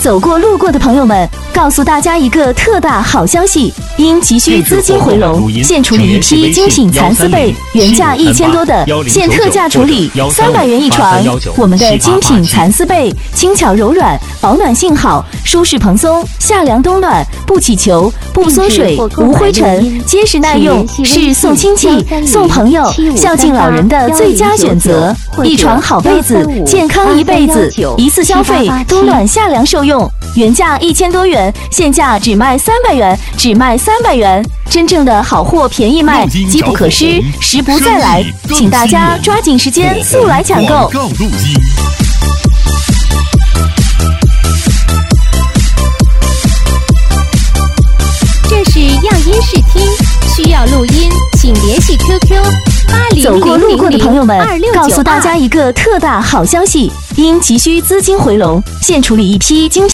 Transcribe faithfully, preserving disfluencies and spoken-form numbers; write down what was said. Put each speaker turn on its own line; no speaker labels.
走过路过的朋友们，告诉大家一个特大好消息！因急需资金回笼，现处理一批精品蚕丝被，原价一千多的，现特价处理三百元一床。我们的精品蚕丝被轻巧柔软，保暖性好，舒适蓬松，夏凉冬暖，不起球，不缩水，无灰尘，结实耐用，是送亲戚、送朋友、孝敬老人的最佳选择。一床好被子，健康一辈子，一次消费，冬暖夏凉受用。原价一千多元，现价只卖三百元，只卖三百元。真正的好货便宜卖，机不可失，时不再来，请大家抓紧时间速来抢购。
这是样音视听，需要录音，请联系 Q Q 八零零零零
走过路过的朋友们，告诉大家一个特大好消息！因急需资金回笼，现处理一批精